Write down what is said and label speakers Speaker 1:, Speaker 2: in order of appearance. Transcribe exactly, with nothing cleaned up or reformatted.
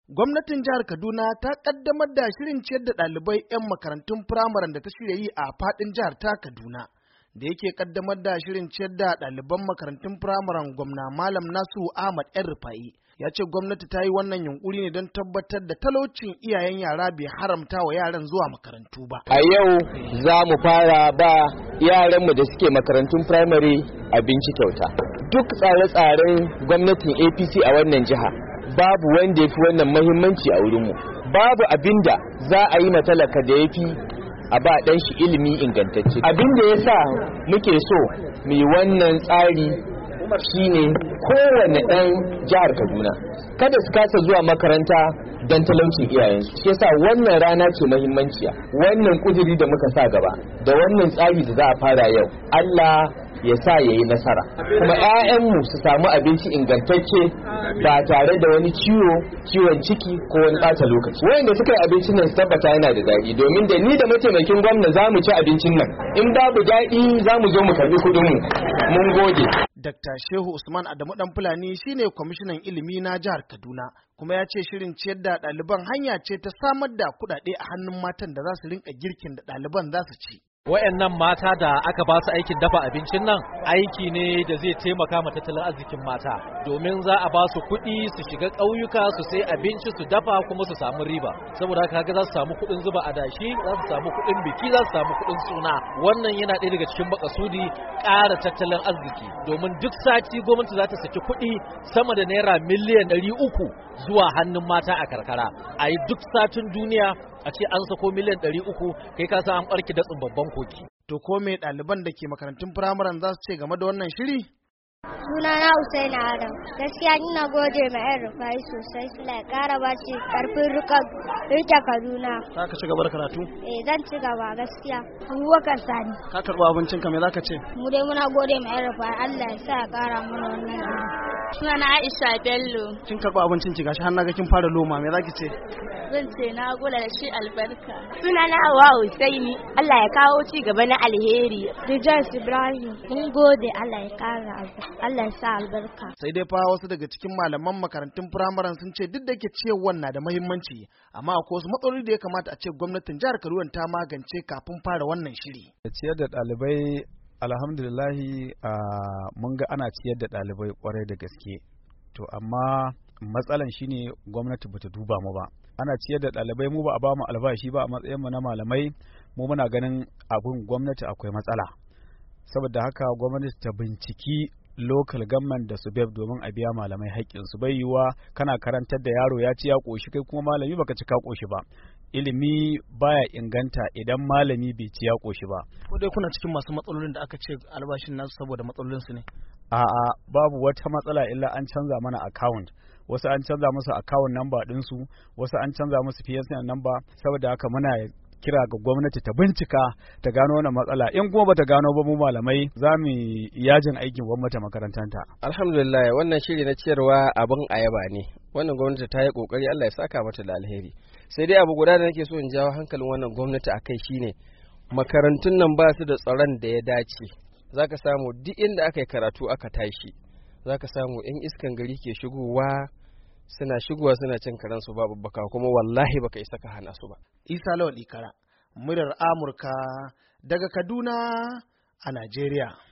Speaker 1: Gwamnatin jihar Kaduna ta kaddamar da shirin ciyar da ɗalibai 'yan makarantun firamaren da ta shirya yi a faɗin jihar ta Kaduna. Da yake kaddamar da shirin ciyar da ɗaliban makarantun firamaren, gwamna Malam Nasu Ahmad ‘yan Rufa'i ya ce gwamnati ta yi wannan yunkuri ne don tabbatar da talaucin iyayen yara bai haramta wa yaran zuwa makarantu ba.
Speaker 2: A yau za mu fara ba yaranmu da suke makarantun firamare abinci kyauta. Duk tsare-tsaren gwamnatin A P C a wannan jiha babu wanda ya fi wannan mahimmanci a wurinmu. Babu abinda za a yi matalaka da ya fi a ba ɗan shi ilimi ingantacce. Abinda ya sa muke so mu yi wannan tsari shine kowane ɗan jihar Kaduna kada su kasa zuwa makaranta don talaucin iyayensu. Shi yasa wannan rana ce mahimmanciya. Wannan kuduri da muka sa gaba da wannan tsari da za a fara yau, Allah ya sa ya yi nasara, kuma 'ya'yanmu su samu abinci ingantacce ba tare da wani ciwo ciwon ciki ko wani ɓata lokaci. Wayanda suka yi abincin nan su tabbata yana da daɗi, domin da ni da mataimakin gwamna za mu ci abincin nan, in babu daɗi za mu zo mu karɓi kuɗinmu. Mun gode.
Speaker 1: Dakta Shehu Usman Adamu Dan Fulani shine kwamishinan ilimi na jihar Kaduna, kuma ya ce shirin ciyar da ɗaliban hanya ce ta samar da kuɗaɗe a hannun matan da za su rinka girkin da ɗaliban za su ci.
Speaker 3: Wayannan mata da aka ba su aikin dafa abincin nan aiki ne da zai taimaka ma tattalin arzikin mata, domin za a ba su kuɗi su shiga ƙauyuka su sai abinci su dafa kuma su samu riba. Saboda haka ga za su samu kuɗin zuba adashi, za su samu kuɗin biki, za su samu kuɗin suna. Wannan yana ɗaya daga cikin makasudi ƙara tattalin arziki, domin duk sati gwamnati za ta saki kuɗi sama da naira miliyan ɗari uku zuwa hannun mata a karkara. A yi duk satin duniya a ce an sako miliyan ɗari uku, kai ka san an ɓarki datsin babban koki.
Speaker 1: To ko me ɗaliban da ke makarantun firamaren za su ce game da wannan shiri?
Speaker 4: Sunana Usaina Adam. Gaskiya ina gode ma ‘yan Rufai sosai, suna ƙara ba shi ƙarfin rike Kaduna.
Speaker 1: Za ka ci gaba da karatu?
Speaker 4: Eh zan ci gaba gaskiya. Abubakar Sani.
Speaker 1: Ka karɓi abincinka, me za ka ce?
Speaker 4: Mu dai muna gode ma ‘yan Rufai, Allah ya sa ya ƙara mana wannan gini. Sunana Aisha Bello.
Speaker 1: Kin karɓi abincin ki, gashi har na ga kin fara loma, me za ki ce?
Speaker 4: Zan ce na gode da shi albarka. Sunana Hawa Husaini. Allah ya kawo ci gaba na alheri. Rejoice Ibrahim. Mun gode, Allah ya ƙara albarka. Allah ya sa albarka.
Speaker 1: Sai dai fa wasu daga cikin malaman makarantun firamaren sun ce duk da ke ciyarwar na da muhimmanci, amma akwai wasu matsaloli da ya kamata a ce gwamnatin jihar Kaduna ta magance kafin fara wannan shiri.
Speaker 5: Ciyar da ɗalibai alhamdulillahi mun ga ana ciyar da ɗalibai kwarai da gaske. To amma matsalan shine gwamnati bata duba mu ba. Ana ciyar da ɗalibai mu ba a ba mu albashi ba a matsayin mu na malamai, mu muna ganin abun gwamnati akwai matsala. Saboda haka gwamnati ta binciki local government da su beb domin a biya malamai haƙƙin su. Bai yiwa kana karantar da yaro ya ci ya ƙoshi kai kuma malami baka ci ka ƙoshi ba. Ilimi baya inganta idan malami bai ci ya ƙoshi ba.
Speaker 1: Ko dai kuna cikin masu matsalolin da aka ce albashin nasu saboda matsalolin su ne?
Speaker 5: A'a, babu wata matsala illa an canza mana account. Wasu an canza musu account number ɗinsu, wasu an canza musu P S N number. Saboda haka muna kira ga gwamnati ta bincika ta gano wannan matsala. In kuma bata gano ba, mu malamai za mu yajin aikin gwamnati makarantanta.
Speaker 2: Alhamdulillah, wannan shiri na ciyarwa abin ayaba ne. Wannan gwamnati ta yi kokari, Allah ya saka mata da alheri. Sai dai abu guda da nake so in jawo hankalin wannan gwamnati akai shine makarantun nan ba su da tsaron da ya dace. Zaka samu duk inda aka yi karatu aka tashi, zaka samu in iskan gari ke shigowa suna shigowa suna cin karansu babu baka, kuma wallahi baka isa ka hana su ba.
Speaker 1: Isa Lawal Ikara, muryar Amurka daga Kaduna a Najeriya.